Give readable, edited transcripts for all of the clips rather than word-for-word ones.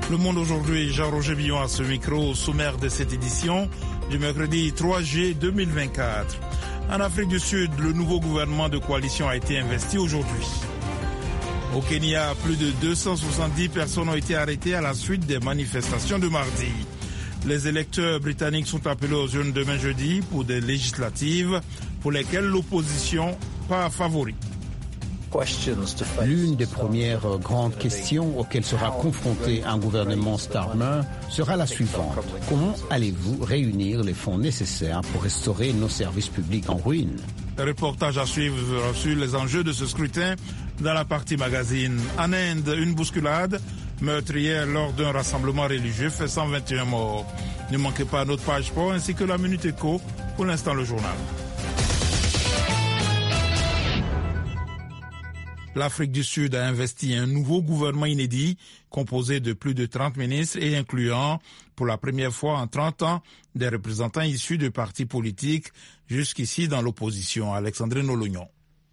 Le Monde aujourd'hui, Jean-Roger Billon à ce micro, au sommaire de cette édition du mercredi 3 juillet 2024. En Afrique du Sud, le nouveau gouvernement de coalition a été investi aujourd'hui. Au Kenya, plus de 270 personnes ont été arrêtées à la suite des manifestations de mardi. Les électeurs britanniques sont appelés aux urnes demain jeudi pour des législatives pour lesquelles l'opposition pas favori. L'une des premières grandes questions auxquelles sera confronté un gouvernement Starmer sera la suivante. Comment allez-vous réunir les fonds nécessaires pour restaurer nos services publics en ruine? Reportage à suivre sur les enjeux de ce scrutin dans la partie magazine. En Inde, une bousculade meurtrière lors d'un rassemblement religieux fait 121 morts. Ne manquez pas notre page sport ainsi que la Minute Éco. Pour l'instant, le journal. L'Afrique du Sud a investi un nouveau gouvernement inédit composé de plus de 30 ministres et incluant, pour la première fois en 30 ans, des représentants issus de partis politiques jusqu'ici dans l'opposition. Alexandrine Olognon.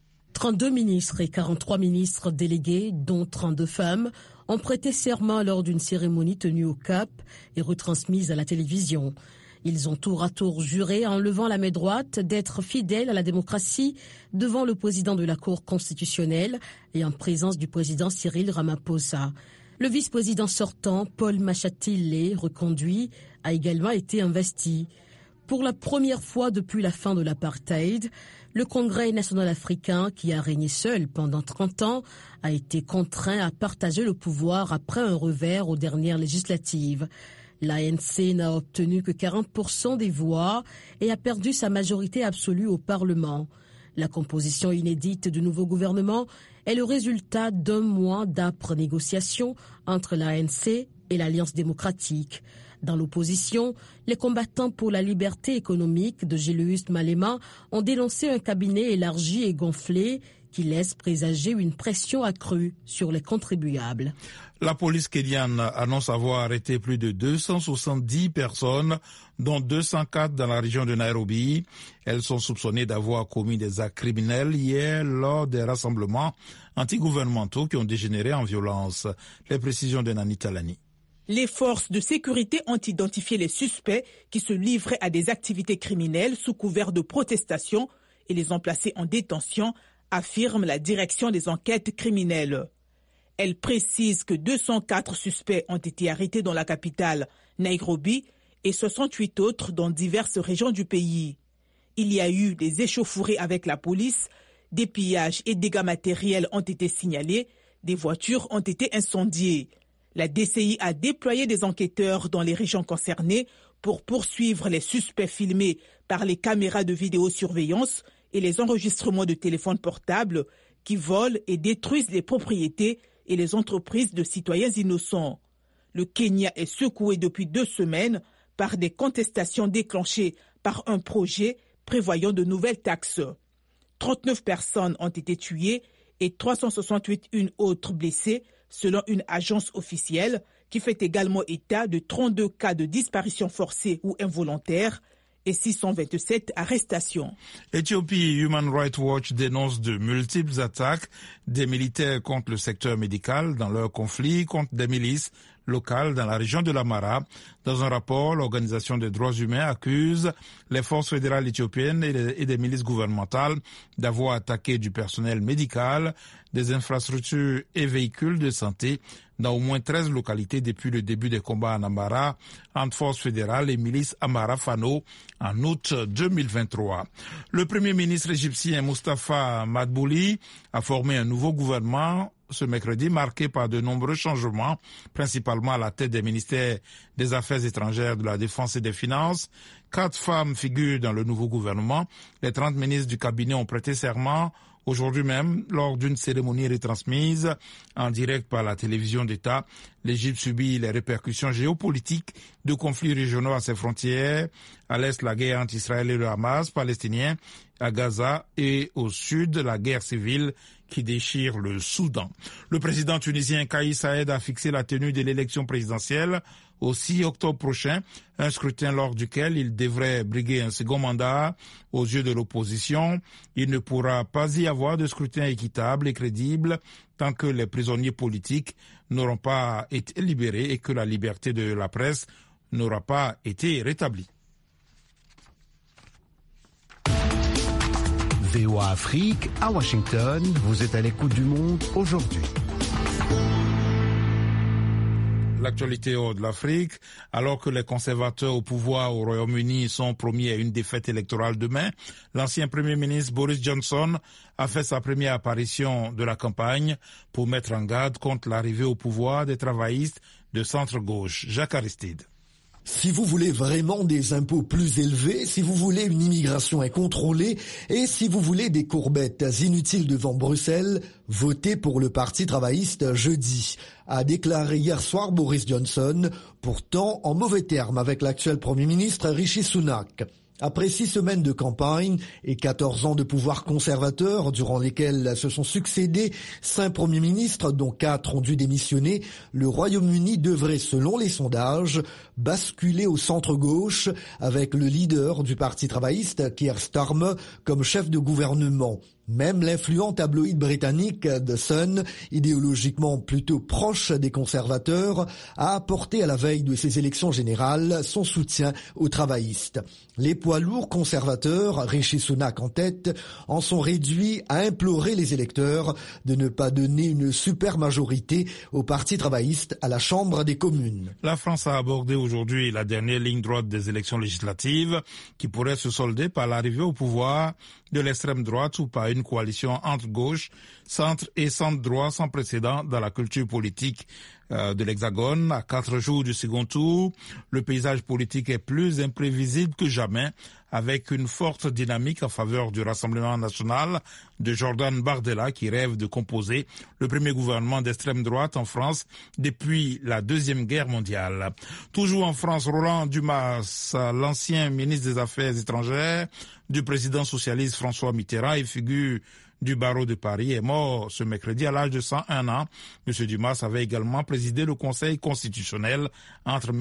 32 ministres et 43 ministres délégués, dont 32 femmes, ont prêté serment lors d'une cérémonie tenue au Cap et retransmise à la télévision. Ils ont tour à tour juré en levant la main droite d'être fidèles à la démocratie devant le président de la Cour constitutionnelle et en présence du président Cyril Ramaphosa. Le vice-président sortant, Paul Mashatile, reconduit, a également été investi. Pour la première fois depuis la fin de l'apartheid, le Congrès national africain, qui a régné seul pendant 30 ans, a été contraint à partager le pouvoir après un revers aux dernières législatives. L'ANC n'a obtenu que 40% des voix et a perdu sa majorité absolue au Parlement. La composition inédite du nouveau gouvernement est le résultat d'un mois d'âpres négociations entre l'ANC et l'Alliance démocratique. Dans l'opposition, les combattants pour la liberté économique de Julius Malema ont dénoncé un cabinet élargi et gonflé qui laisse présager une pression accrue sur les contribuables. La police kenyane annonce avoir arrêté plus de 270 personnes, dont 204 dans la région de Nairobi. Elles sont soupçonnées d'avoir commis des actes criminels hier lors des rassemblements antigouvernementaux qui ont dégénéré en violence. Les précisions de Nani Talani. Les forces de sécurité ont identifié les suspects qui se livraient à des activités criminelles sous couvert de protestation et les ont placés en détention, affirme la direction des enquêtes criminelles. Elle précise que 204 suspects ont été arrêtés dans la capitale, Nairobi, et 68 autres dans diverses régions du pays. Il y a eu des échauffourées avec la police, des pillages et dégâts matériels ont été signalés, des voitures ont été incendiées. La DCI a déployé des enquêteurs dans les régions concernées pour poursuivre les suspects filmés par les caméras de vidéosurveillance et les enregistrements de téléphones portables qui volent et détruisent les propriétés et les entreprises de citoyens innocents. Le Kenya est secoué depuis 2 semaines par des contestations déclenchées par un projet prévoyant de nouvelles taxes. 39 personnes ont été tuées et 368 autres blessées selon une agence officielle qui fait également état de 32 cas de disparition forcée ou involontaire et 627 arrestations. Éthiopie, Human Rights Watch dénonce de multiples attaques des militaires contre le secteur médical dans leur conflit contre des milices locales dans la région de l'Amhara. Dans un rapport, l'Organisation des droits humains accuse les forces fédérales éthiopiennes et des milices gouvernementales d'avoir attaqué du personnel médical, des infrastructures et véhicules de santé dans au moins 13 localités depuis le début des combats en Amhara entre forces fédérales et milices Amhara-Fano en août 2023. Le premier ministre égyptien Mustafa Madbouli a formé un nouveau gouvernement ce mercredi, marqué par de nombreux changements, principalement à la tête des ministères des Affaires étrangères, de la Défense et des Finances. 4 femmes figurent dans le nouveau gouvernement. Les 30 ministres du cabinet ont prêté serment aujourd'hui même, lors d'une cérémonie retransmise en direct par la télévision d'État. L'Égypte subit les répercussions géopolitiques de conflits régionaux à ses frontières. À l'est, la guerre entre Israël et le Hamas palestinien à Gaza et au sud, la guerre civile qui déchire le Soudan. Le président tunisien Kais Saied a fixé la tenue de l'élection présidentielle au 6 octobre prochain, un scrutin lors duquel il devrait briguer un second mandat aux yeux de l'opposition. Il ne pourra pas y avoir de scrutin équitable et crédible tant que les prisonniers politiques n'auront pas été libérés et que la liberté de la presse n'aura pas été rétablie. VOA Afrique, à Washington, vous êtes à l'écoute du monde aujourd'hui. L'actualité hors de l'Afrique, alors que les conservateurs au pouvoir au Royaume-Uni sont promis à une défaite électorale demain, l'ancien Premier ministre Boris Johnson a fait sa première apparition de la campagne pour mettre en garde contre l'arrivée au pouvoir des travaillistes de centre-gauche. Jacques Aristide. Si vous voulez vraiment des impôts plus élevés, si vous voulez une immigration incontrôlée et si vous voulez des courbettes inutiles devant Bruxelles, votez pour le Parti travailliste jeudi, a déclaré hier soir Boris Johnson, pourtant en mauvais termes avec l'actuel Premier ministre Rishi Sunak. Après 6 semaines de campagne et 14 ans de pouvoir conservateur durant lesquels se sont succédés 5 premiers ministres dont 4 ont dû démissionner, le Royaume-Uni devrait, selon les sondages, basculer au centre-gauche avec le leader du Parti travailliste, Keir Starmer, comme chef de gouvernement. Même l'influent tabloïd britannique The Sun, idéologiquement plutôt proche des conservateurs, a apporté à la veille de ces élections générales son soutien aux travaillistes. Les poids lourds conservateurs, Rishi Sunak en tête, en sont réduits à implorer les électeurs de ne pas donner une super majorité au Parti travailliste à la Chambre des communes. La France a abordé aujourd'hui la dernière ligne droite des élections législatives qui pourrait se solder par l'arrivée au pouvoir de l'extrême droite ou par une coalition entre gauche, centre et centre-droit sans précédent dans la culture politique de l'Hexagone. À 4 jours du second tour, le paysage politique est plus imprévisible que jamais, avec une forte dynamique en faveur du Rassemblement national de Jordan Bardella qui rêve de composer le premier gouvernement d'extrême droite en France depuis la Deuxième Guerre mondiale. Toujours en France, Roland Dumas, l'ancien ministre des Affaires étrangères du président socialiste François Mitterrand et figure du barreau de Paris, est mort ce mercredi à l'âge de 101 ans. M. Dumas avait également présidé le Conseil constitutionnel entre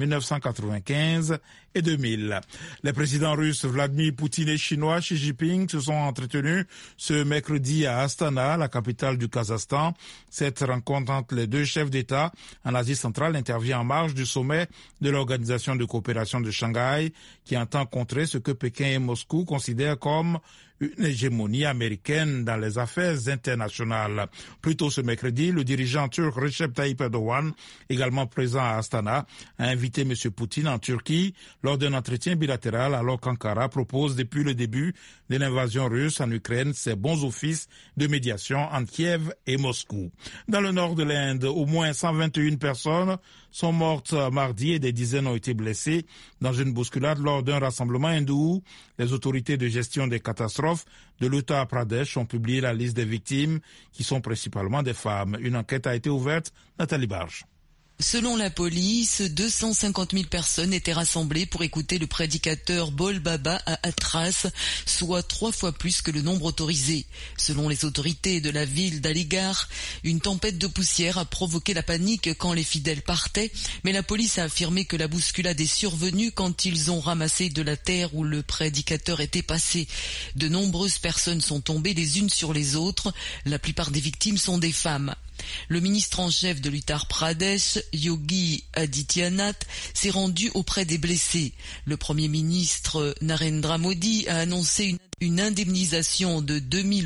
1995 et 2000. Les présidents russes Vladimir Poutine et chinois Xi Jinping se sont entretenus ce mercredi à Astana, la capitale du Kazakhstan. Cette rencontre entre les deux chefs d'État en Asie centrale intervient en marge du sommet de l'Organisation de coopération de Shanghai qui entend contrer ce que Pékin et Moscou considèrent comme une hégémonie américaine dans les affaires internationales. Plus tôt ce mercredi, le dirigeant turc Recep Tayyip Erdogan, également présent à Astana, a invité M. Poutine en Turquie lors d'un entretien bilatéral alors qu'Ankara propose depuis le début de l'invasion russe en Ukraine ses bons offices de médiation entre Kiev et Moscou. Dans le nord de l'Inde, au moins 121 personnes sont mortes mardi et des dizaines ont été blessées dans une bousculade lors d'un rassemblement hindou. Les autorités de gestion des catastrophes de l'Uttar Pradesh ont publié la liste des victimes qui sont principalement des femmes. Une enquête a été ouverte. Nathalie Barge. Selon la police, 250 000 personnes étaient rassemblées pour écouter le prédicateur Bol Baba à Hathras, soit 3 fois plus que le nombre autorisé. Selon les autorités de la ville d'Aligarh, une tempête de poussière a provoqué la panique quand les fidèles partaient, mais la police a affirmé que la bousculade est survenue quand ils ont ramassé de la terre où le prédicateur était passé. De nombreuses personnes sont tombées les unes sur les autres, la plupart des victimes sont des femmes. Le ministre en chef de l'Uttar Pradesh, Yogi Adityanath, s'est rendu auprès des blessés. Le Premier ministre Narendra Modi a annoncé une indemnisation de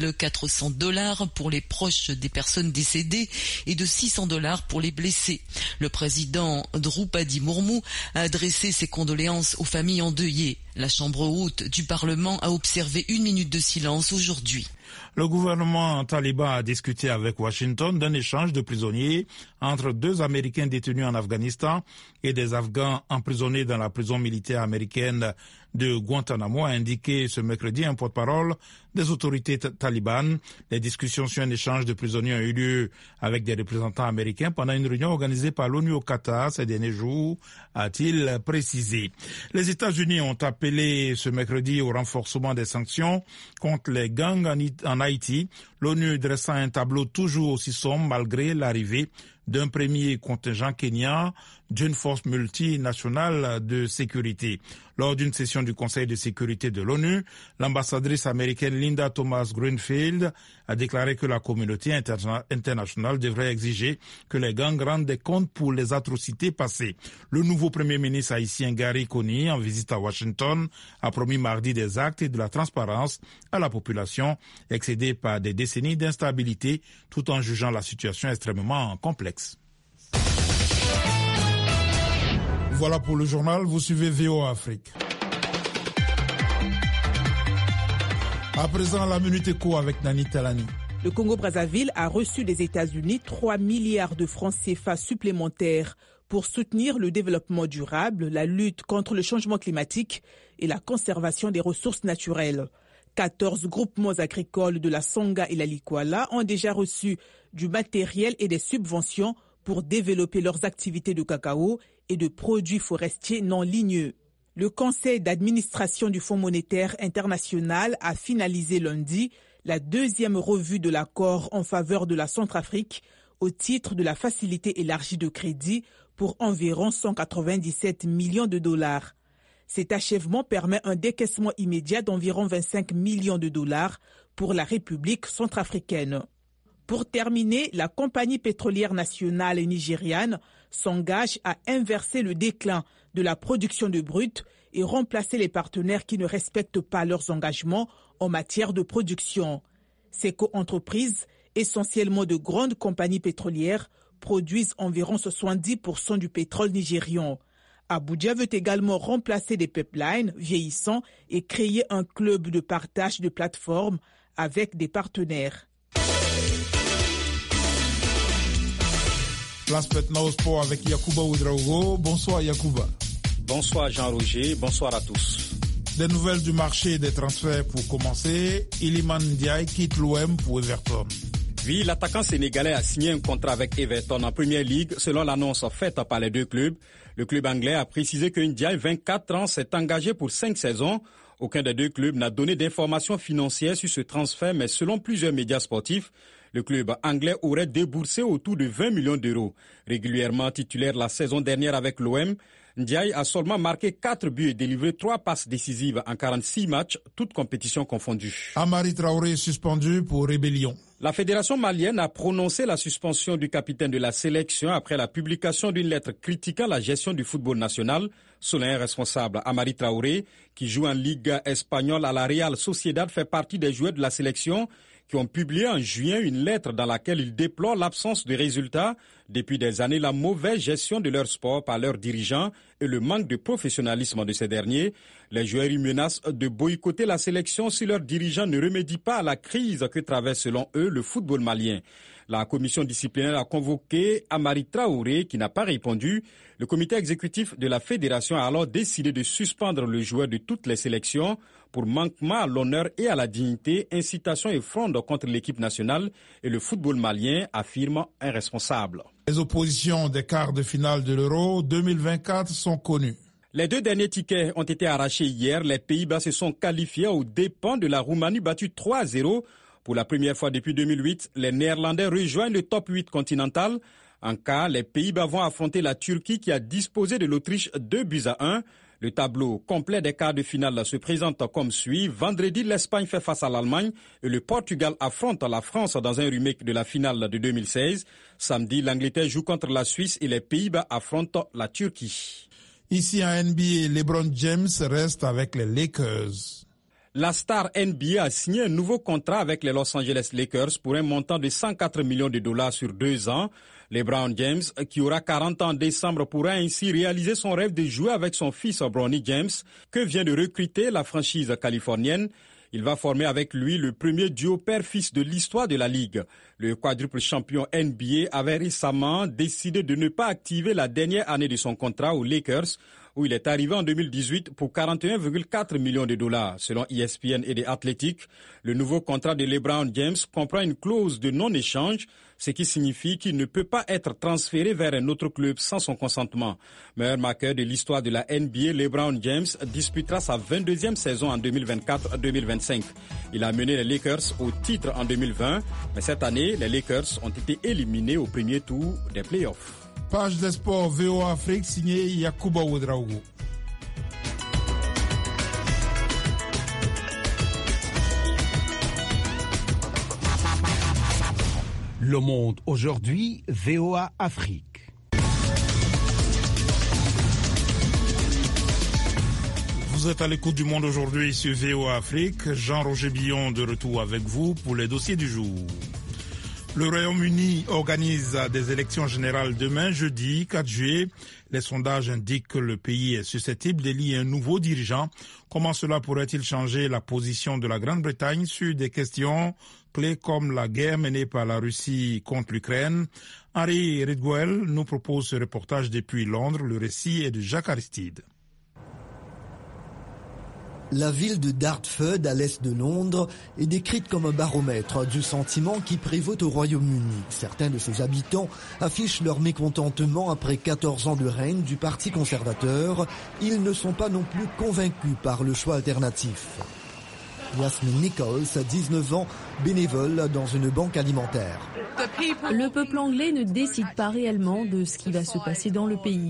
$2 400 pour les proches des personnes décédées et de $600 pour les blessés. Le président Draupadi Murmu a adressé ses condoléances aux familles endeuillées. La Chambre haute du Parlement a observé 1 minute de silence aujourd'hui. Le gouvernement taliban a discuté avec Washington d'un échange de prisonniers entre 2 Américains détenus en Afghanistan et des Afghans emprisonnés dans la prison militaire américaine de Guantanamo, a indiqué ce mercredi un porte-parole des autorités talibanes. Les discussions sur un échange de prisonniers ont eu lieu avec des représentants américains pendant une réunion organisée par l'ONU au Qatar ces derniers jours, a-t-il précisé. Les États-Unis ont appelé ce mercredi au renforcement des sanctions contre les gangs en Haïti, l'ONU dressant un tableau toujours aussi sombre malgré l'arrivée d'un premier contingent kenyan d'une force multinationale de sécurité. Lors d'une session du Conseil de sécurité de l'ONU, l'ambassadrice américaine Linda Thomas-Greenfield a déclaré que la communauté internationale devrait exiger que les gangs rendent des comptes pour les atrocités passées. Le nouveau premier ministre haïtien Gary Coney, en visite à Washington, a promis mardi des actes et de la transparence à la population, excédée par des décennies d'instabilité, tout en jugeant la situation extrêmement complexe. Voilà pour le journal, vous suivez VOA Afrique. À présent, la Minute Éco avec Nani Talani. Le Congo-Brazzaville a reçu des États-Unis 3 milliards de francs CFA supplémentaires pour soutenir le développement durable, la lutte contre le changement climatique et la conservation des ressources naturelles. 14 groupements agricoles de la Songa et la Likwala ont déjà reçu du matériel et des subventions pour développer leurs activités de cacao et de produits forestiers non ligneux. Le conseil d'administration du Fonds monétaire international a finalisé lundi la deuxième revue de l'accord en faveur de la Centrafrique au titre de la facilité élargie de crédit pour environ 197 millions de dollars. Cet achèvement permet un décaissement immédiat d'environ 25 millions de dollars pour la République centrafricaine. Pour terminer, la compagnie pétrolière nationale nigériane s'engage à inverser le déclin de la production de brut et remplacer les partenaires qui ne respectent pas leurs engagements en matière de production. Ces co-entreprises, essentiellement de grandes compagnies pétrolières, produisent environ 70% du pétrole nigérian. Abuja veut également remplacer des pipelines vieillissants et créer un club de partage de plateformes avec des partenaires. Place maintenant au sport avec Yacouba Ouedraogo. Bonsoir Yacouba. Bonsoir Jean-Roger, bonsoir à tous. Des nouvelles du marché et des transferts pour commencer. Iliman Ndiaye quitte l'OM pour Everton. Oui, l'attaquant sénégalais a signé un contrat avec Everton en Première Ligue selon l'annonce faite par les deux clubs. Le club anglais a précisé que Ndiaye, 24 ans, s'est engagé pour 5 saisons. Aucun des deux clubs n'a donné d'informations financières sur ce transfert, mais selon plusieurs médias sportifs, le club anglais aurait déboursé autour de 20 millions d'euros. Régulièrement titulaire la saison dernière avec l'OM, Ndiaye a seulement marqué 4 buts et délivré 3 passes décisives en 46 matchs, toutes compétitions confondues. Amari Traoré est suspendu pour rébellion. La fédération malienne a prononcé la suspension du capitaine de la sélection après la publication d'une lettre critiquant la gestion du football national. Selon un responsable, Amari Traoré, qui joue en Ligue espagnole à la Real Sociedad, fait partie des joueurs de la sélection qui ont publié en juin une lettre dans laquelle ils déplorent l'absence de résultats depuis des années, la mauvaise gestion de leur sport par leurs dirigeants et le manque de professionnalisme de ces derniers. Les joueurs y menacent de boycotter la sélection si leurs dirigeants ne remédient pas à la crise que traverse selon eux le football malien. La commission disciplinaire a convoqué Amari Traoré qui n'a pas répondu. Le comité exécutif de la fédération a alors décidé de suspendre le joueur de toutes les sélections pour manquement à l'honneur et à la dignité, incitation et fronde contre l'équipe nationale et le football malien, affirme un responsable. Les oppositions des quarts de finale de l'Euro 2024 sont connues. Les 2 derniers tickets ont été arrachés hier. Les Pays-Bas se sont qualifiés aux dépens de la Roumanie battue 3-0. Pour la première fois depuis 2008, les Néerlandais rejoignent le top 8 continental. En cas, les Pays-Bas vont affronter la Turquie qui a disposé de l'Autriche 2-1. Le tableau complet des quarts de finale se présente comme suit. Vendredi, l'Espagne fait face à l'Allemagne et le Portugal affronte la France dans un remake de la finale de 2016. Samedi, l'Angleterre joue contre la Suisse et les Pays-Bas affrontent la Turquie. Ici en NBA, LeBron James reste avec les Lakers. La star NBA a signé un nouveau contrat avec les Los Angeles Lakers pour un montant de 104 millions de dollars sur 2 ans. LeBron James, qui aura 40 ans en décembre, pourra ainsi réaliser son rêve de jouer avec son fils Bronny James, que vient de recruter la franchise californienne. Il va former avec lui le premier duo père-fils de l'histoire de la Ligue. Le quadruple champion NBA avait récemment décidé de ne pas activer la dernière année de son contrat aux Lakers. où il est arrivé en 2018 pour 41,4 millions de dollars. Selon ESPN et The Athletic, le nouveau contrat de LeBron James comprend une clause de non-échange, ce qui signifie qu'il ne peut pas être transféré vers un autre club sans son consentement. Meilleur marqueur de l'histoire de la NBA, LeBron James disputera sa 22e saison en 2024-2025. Il a mené les Lakers au titre en 2020, mais cette année, les Lakers ont été éliminés au premier tour des playoffs. Page des sports VOA Afrique signée Yacouba Ouedraogo. Le Monde aujourd'hui, VOA Afrique. Vous êtes à l'écoute du Monde aujourd'hui sur VOA Afrique. Jean-Roger Billon de retour avec vous pour les dossiers du jour. Le Royaume-Uni organise des élections générales demain, jeudi 4 juillet. Les sondages indiquent que le pays est susceptible d'élire un nouveau dirigeant. Comment cela pourrait-il changer la position de la Grande-Bretagne sur des questions clés comme la guerre menée par la Russie contre l'Ukraine? Henri Ridgwell nous propose ce reportage depuis Londres. Le récit est de Jacques Aristide. La ville de Dartford, à l'est de Londres, est décrite comme un baromètre du sentiment qui prévaut au Royaume-Uni. Certains de ses habitants affichent leur mécontentement après 14 ans de règne du Parti conservateur. Ils ne sont pas non plus convaincus par le choix alternatif. Yasmin Nichols, 19 ans, bénévole dans une banque alimentaire. Le peuple anglais ne décide pas réellement de ce qui va se passer dans le pays.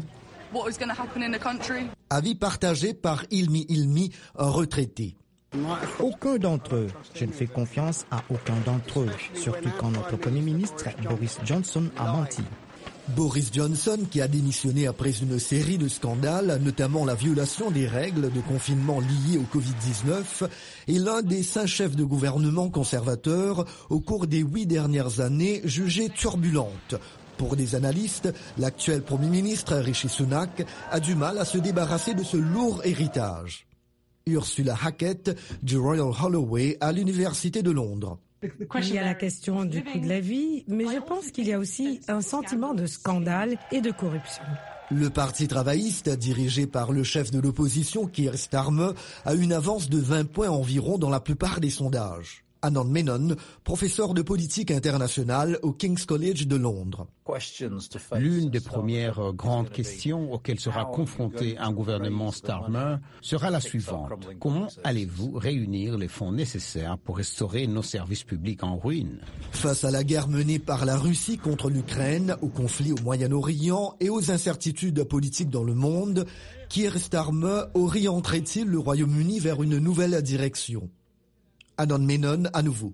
Avis partagé par Ilmi, un retraité. Aucun d'entre eux. Je ne fais confiance à aucun d'entre eux, surtout quand notre Premier ministre Boris Johnson a menti. Boris Johnson, qui a démissionné après une série de scandales, notamment la violation des règles de confinement liées au Covid-19, est l'un des 5 chefs de gouvernement conservateurs au cours des 8 dernières années jugées turbulentes. Pour des analystes, l'actuel Premier ministre Rishi Sunak a du mal à se débarrasser de ce lourd héritage. Ursula Hackett du Royal Holloway à l'Université de Londres. Il y a la question du coût de la vie, mais je pense qu'il y a aussi un sentiment de scandale et de corruption. Le Parti travailliste, dirigé par le chef de l'opposition Keir Starmer, a une avance de 20 points environ dans la plupart des sondages. Anand Menon, professeur de politique internationale au King's College de Londres. L'une des premières grandes questions auxquelles sera confronté un gouvernement Starmer sera la suivante. Comment allez-vous réunir les fonds nécessaires pour restaurer nos services publics en ruine? Face à la guerre menée par la Russie contre l'Ukraine, au conflit au Moyen-Orient et aux incertitudes politiques dans le monde, Keir Starmer orienterait-il le Royaume-Uni vers une nouvelle direction? Anand Menon à nouveau.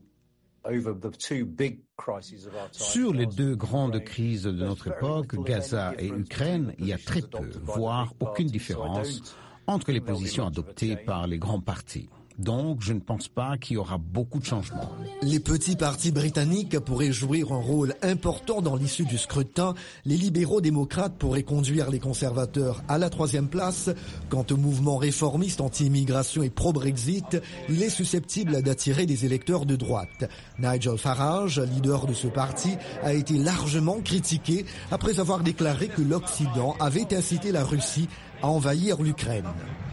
Sur les 2 grandes crises de notre époque, Gaza et Ukraine, il y a très peu, voire aucune différence entre les positions adoptées par les grands partis. Donc, je ne pense pas qu'il y aura beaucoup de changements. Les petits partis britanniques pourraient jouer un rôle important dans l'issue du scrutin. Les libéraux démocrates pourraient conduire les conservateurs à la 3e place. Quant au mouvement réformiste anti-immigration et pro-Brexit, il est susceptible d'attirer des électeurs de droite. Nigel Farage, leader de ce parti, a été largement critiqué après avoir déclaré que l'Occident avait incité la Russie à envahir l'Ukraine.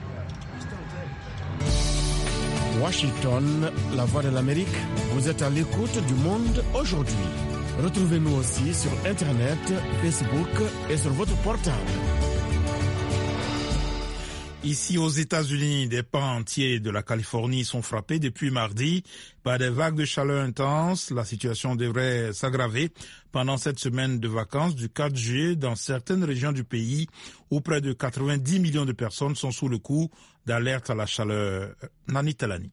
Washington, la voix de l'Amérique, vous êtes à l'écoute du Monde aujourd'hui. Retrouvez-nous aussi sur Internet, Facebook et sur votre portable. Ici aux États-Unis, des pans entiers de la Californie sont frappés depuis mardi par des vagues de chaleur intenses. La situation devrait s'aggraver pendant cette semaine de vacances du 4 juillet dans certaines régions du pays où près de 90 millions de personnes sont sous le coup d'alerte à la chaleur. Nani Talani.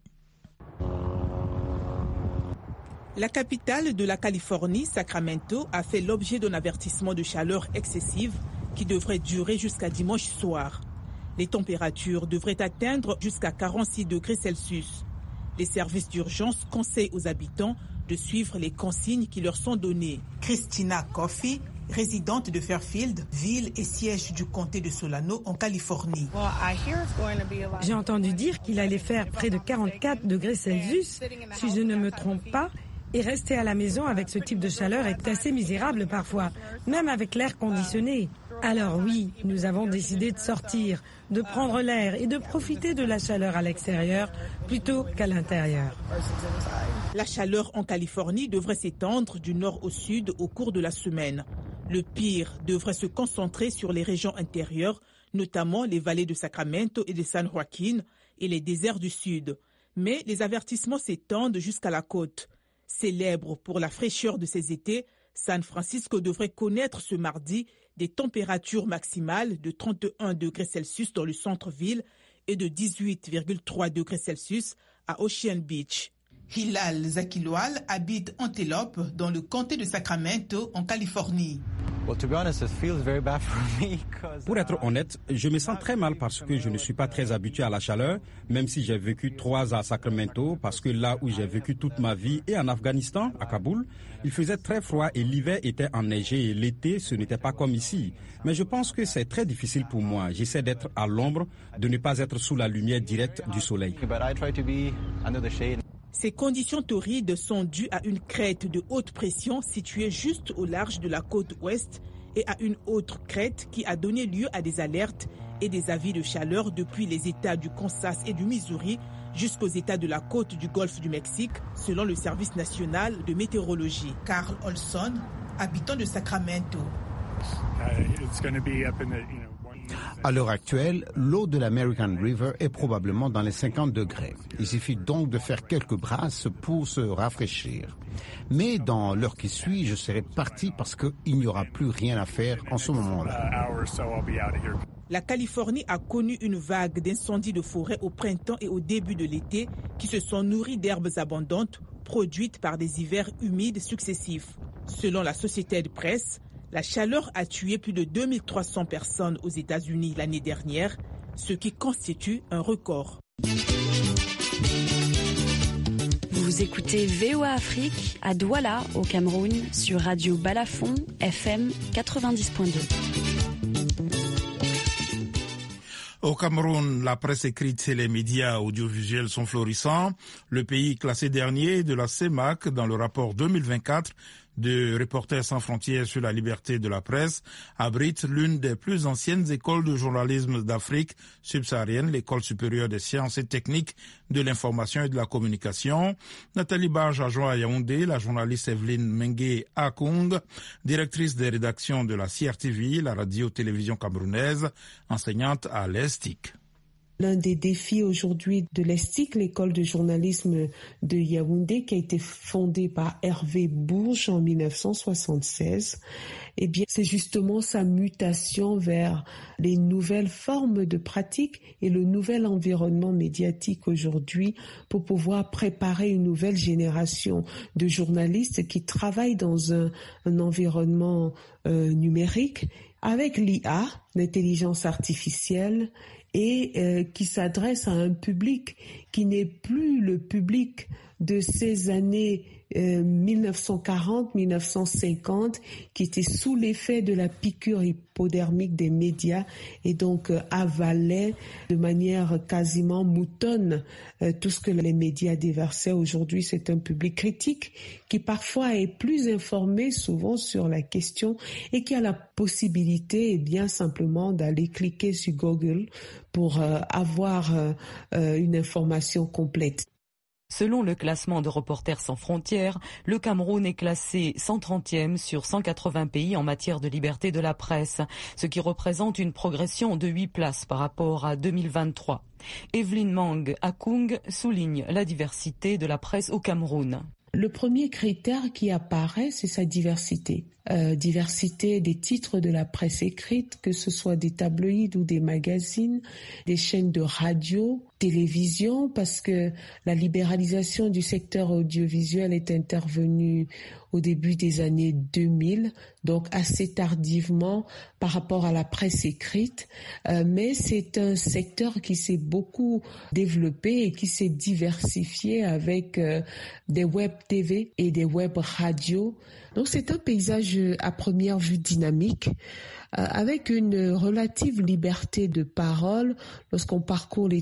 La capitale de la Californie, Sacramento, a fait l'objet d'un avertissement de chaleur excessive qui devrait durer jusqu'à dimanche soir. Les températures devraient atteindre jusqu'à 46 degrés Celsius. Les services d'urgence conseillent aux habitants de suivre les consignes qui leur sont données. Christina Coffey, résidente de Fairfield, ville et siège du comté de Solano en Californie. J'ai entendu dire qu'il allait faire près de 44 degrés Celsius, si je ne me trompe pas, Et rester à la maison avec ce type de chaleur est assez misérable parfois, même avec l'air conditionné. Alors oui, nous avons décidé de sortir, de prendre l'air et de profiter de la chaleur à l'extérieur plutôt qu'à l'intérieur. La chaleur en Californie devrait s'étendre du nord au sud au cours de la semaine. Le pire devrait se concentrer sur les régions intérieures, notamment les vallées de Sacramento et de San Joaquin et les déserts du sud. Mais les avertissements s'étendent jusqu'à la côte. Célèbre pour la fraîcheur de ses étés, San Francisco devrait connaître ce mardi des températures maximales de 31 degrés Celsius dans le centre-ville et de 18,3 degrés Celsius à Ocean Beach. Hilal Zakiloal habite Antelope dans le comté de Sacramento en Californie. Pour être honnête, je me sens très mal parce que je ne suis pas très habitué à la chaleur, même si j'ai vécu 3 ans à Sacramento, parce que là où j'ai vécu toute ma vie et en Afghanistan, à Kaboul, il faisait très froid et l'hiver était enneigé et l'été, ce n'était pas comme ici. Mais je pense que c'est très difficile pour moi. J'essaie d'être à l'ombre, de ne pas être sous la lumière directe du soleil. Ces conditions torrides sont dues à une crête de haute pression située juste au large de la côte ouest et à une autre crête qui a donné lieu à des alertes et des avis de chaleur depuis les États du Kansas et du Missouri jusqu'aux États de la côte du Golfe du Mexique, selon le Service national de météorologie. Carl Olson, habitant de Sacramento. À l'heure actuelle, l'eau de l'American River est probablement dans les 50 degrés. Il suffit donc de faire quelques brasses pour se rafraîchir. Mais dans l'heure qui suit, je serai parti parce qu'il n'y aura plus rien à faire en ce moment-là. La Californie a connu une vague d'incendies de forêt au printemps et au début de l'été qui se sont nourris d'herbes abondantes produites par des hivers humides successifs. Selon la Associated Press, la chaleur a tué plus de 2300 personnes aux États-Unis l'année dernière, ce qui constitue un record. Vous écoutez VOA Afrique à Douala, au Cameroun, sur Radio Balafon, FM 90.2. Au Cameroun, la presse écrite et les médias audiovisuels sont florissants. Le pays classé dernier de la CEMAC dans le rapport 2024 de Reporters sans frontières sur la liberté de la presse abrite l'une des plus anciennes écoles de journalisme d'Afrique subsaharienne, l'école supérieure des sciences et techniques de l'information et de la communication. Nathalie Barge a joint à Yaoundé la journaliste Evelyne Mengue Akung, directrice des rédactions de la CRTV, la radio-télévision camerounaise, enseignante à l'ESTIC. L'un des défis aujourd'hui de l'ESTIC, l'école de journalisme de Yaoundé, qui a été fondée par Hervé Bourges en 1976, eh bien, c'est justement sa mutation vers les nouvelles formes de pratique et le nouvel environnement médiatique aujourd'hui pour pouvoir préparer une nouvelle génération de journalistes qui travaillent dans un environnement numérique avec l'IA, l'intelligence artificielle, et qui s'adresse à un public qui n'est plus le public de ces années 1940-1950, qui était sous l'effet de la piqûre hypodermique des médias et donc avalait de manière quasiment moutonne tout ce que les médias déversaient. Aujourd'hui, c'est un public critique qui parfois est plus informé souvent sur la question et qui a la possibilité bien simplement d'aller cliquer sur Google pour avoir une information complète. Selon le classement de Reporters sans frontières, le Cameroun est classé 130e sur 180 pays en matière de liberté de la presse, ce qui représente une progression de 8 places par rapport à 2023. Evelyne Mengue Akung souligne la diversité de la presse au Cameroun. Le premier critère qui apparaît, c'est sa diversité. Diversité des titres de la presse écrite, que ce soit des tabloïds ou des magazines, des chaînes de radio, télévision, parce que la libéralisation du secteur audiovisuel est intervenue au début des années 2000, donc assez tardivement par rapport à la presse écrite, mais c'est un secteur qui s'est beaucoup développé et qui s'est diversifié avec des web TV et des web radios. Donc c'est un paysage à première vue dynamique, avec une relative liberté de parole lorsqu'on parcourt les titres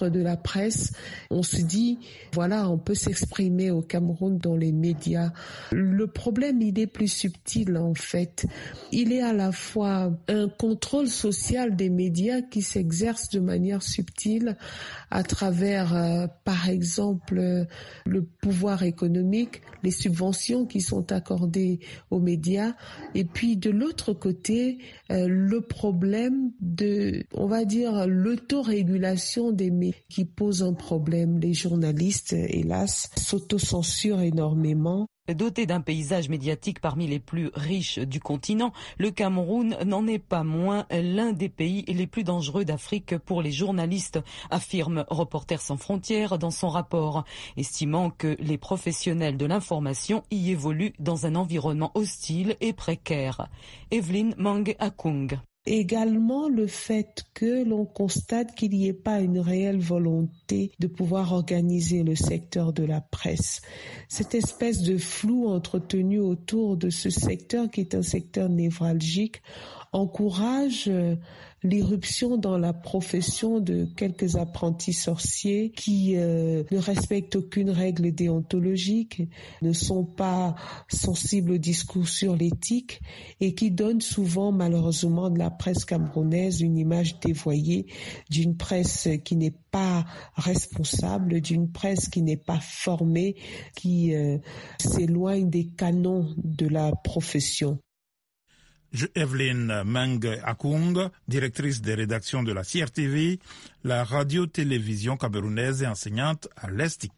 secteur de la presse, on se dit, voilà, on peut s'exprimer au Cameroun dans les médias. Le problème, il est plus subtil en fait. Il est à la fois un contrôle social des médias qui s'exerce de manière subtile à travers, par exemple, le pouvoir économique, les subventions qui sont accordées aux médias, et puis de l'autre côté, le problème de, on va dire, l'autorégulation des médias qui pose un problème. Les journalistes, hélas, s'autocensurent énormément. Doté d'un paysage médiatique parmi les plus riches du continent, le Cameroun n'en est pas moins l'un des pays les plus dangereux d'Afrique pour les journalistes, affirme Reporters sans frontières dans son rapport, estimant que les professionnels de l'information y évoluent dans un environnement hostile et précaire. Evelyne Mang-Akung. Également le fait que l'on constate qu'il n'y ait pas une réelle volonté de pouvoir organiser le secteur de la presse. Cette espèce de flou entretenu autour de ce secteur qui est un secteur névralgique encourage l'irruption dans la profession de quelques apprentis sorciers qui ne respectent aucune règle déontologique, ne sont pas sensibles au discours sur l'éthique et qui donnent souvent malheureusement de la presse camerounaise une image dévoyée d'une presse qui n'est pas responsable, d'une presse qui n'est pas formée, qui s'éloigne des canons de la profession. Evelyne Mang-Akung, directrice des rédactions de la CRTV, la radio-télévision camerounaise et enseignante à l'ESTIC.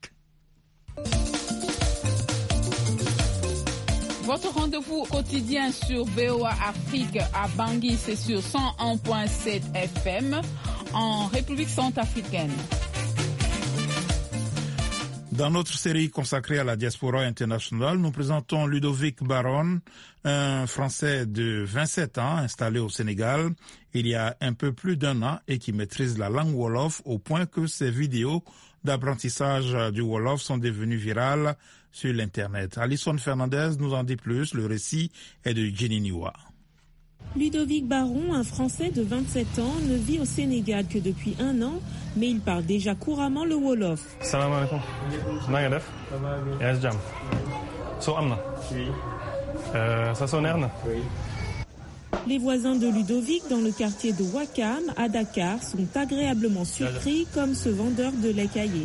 Votre rendez-vous quotidien sur VOA Afrique à Bangui, c'est sur 101.7 FM en République centrafricaine. Dans notre série consacrée à la diaspora internationale, nous présentons Ludovic Baron, un Français de 27 ans installé au Sénégal il y a un peu plus d'un an et qui maîtrise la langue Wolof au point que ses vidéos d'apprentissage du Wolof sont devenues virales sur l'Internet. Alison Fernandez nous en dit plus, le récit est de Jenny Niwa. Ludovic Baron, un Français de 27 ans, ne vit au Sénégal que depuis un an, mais il parle déjà couramment le Wolof. Salam alaikum. Na nga def? Yaa ngi jàmm. Soo am na? Sa sonneer na? Les voisins de Ludovic dans le quartier de Wakam, à Dakar, sont agréablement surpris comme ce vendeur de lait caillé.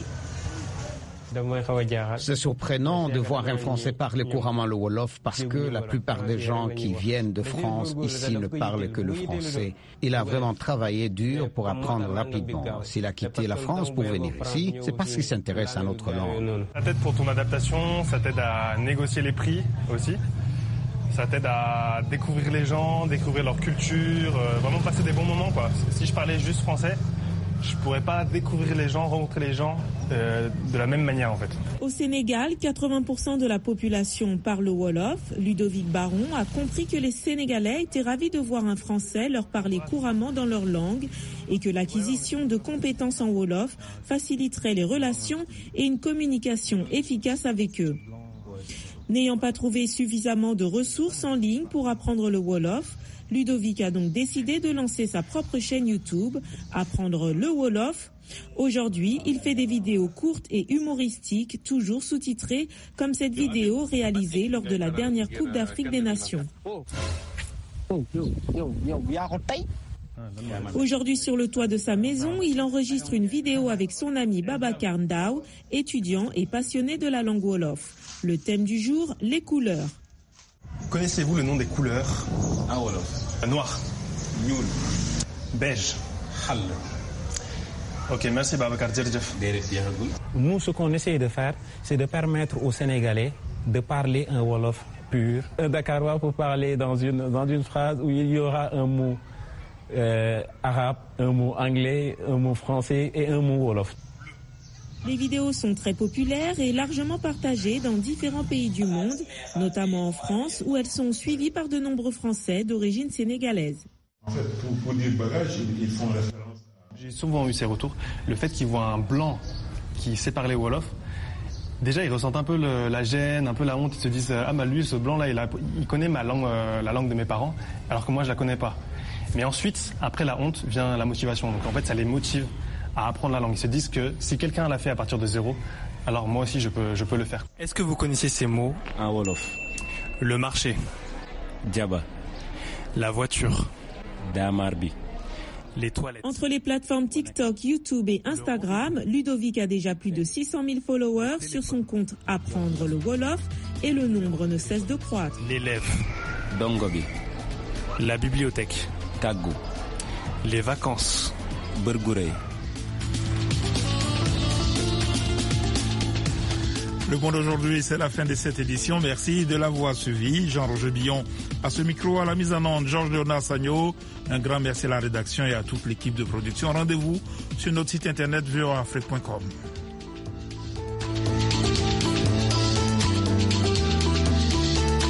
C'est surprenant de voir un Français parler couramment le Wolof parce que la plupart des gens qui viennent de France ici ne parlent que le français. Il a vraiment travaillé dur pour apprendre rapidement. S'il a quitté la France pour venir ici, c'est parce qu'il s'intéresse à notre langue. Ça t'aide pour ton adaptation, ça t'aide à négocier les prix aussi. Ça t'aide à découvrir les gens, découvrir leur culture, vraiment passer des bons moments, quoi. Si je parlais juste français, je pourrais pas découvrir les gens, rencontrer les gens de la même manière en fait. Au Sénégal, 80% de la population parle Wolof. Ludovic Baron a compris que les Sénégalais étaient ravis de voir un Français leur parler couramment dans leur langue et que l'acquisition de compétences en Wolof faciliterait les relations et une communication efficace avec eux. N'ayant pas trouvé suffisamment de ressources en ligne pour apprendre le Wolof, Ludovic a donc décidé de lancer sa propre chaîne YouTube, Apprendre le Wolof. Aujourd'hui, il fait des vidéos courtes et humoristiques, toujours sous-titrées, comme cette vidéo réalisée lors de la dernière Coupe d'Afrique des Nations. Aujourd'hui, sur le toit de sa maison, il enregistre une vidéo avec son ami Babacar Ndao, étudiant et passionné de la langue Wolof. Le thème du jour, les couleurs. Connaissez-vous le nom des couleurs? Noir. Beige. Ok, merci Babacar. Nous, ce qu'on essaie de faire, c'est de permettre aux Sénégalais de parler un Wolof pur. Un Dakarois pour parler dans une phrase où il y aura un mot arabe, un mot anglais, un mot français et un mot Wolof. Les vidéos sont très populaires et largement partagées dans différents pays du monde, notamment en France, où elles sont suivies par de nombreux Français d'origine sénégalaise. En fait, pour dire bagage, ils font référence. J'ai souvent eu ces retours. Le fait qu'ils voient un blanc qui sait parler Wolof, déjà ils ressentent un peu la gêne, un peu la honte. Ils se disent ah bah lui, ce blanc-là, il connaît ma langue, la langue de mes parents, alors que moi je la connais pas. Mais ensuite, après la honte, vient la motivation. Donc en fait, ça les motive à apprendre la langue. Ils se disent que si quelqu'un l'a fait à partir de zéro, alors moi aussi je peux le faire. Est-ce que vous connaissez ces mots en wolof? Le marché. Djaba. La voiture. Damarbi. Les toilettes. Entre les plateformes TikTok, YouTube et Instagram, Ludovic a déjà plus de 600 000 followers sur son compte Apprendre le Wolof et le nombre ne cesse de croître. L'élève. Dongobi. La bibliothèque. Kagou. Les vacances. Burgurey. Le Monde aujourd'hui, c'est la fin de cette édition. Merci de l'avoir suivi. Jean-Roger Billon à ce micro, à la mise en onde, Georges Léonard Sagno. Un grand merci à la rédaction et à toute l'équipe de production. Rendez-vous sur notre site internet voaafrique.com.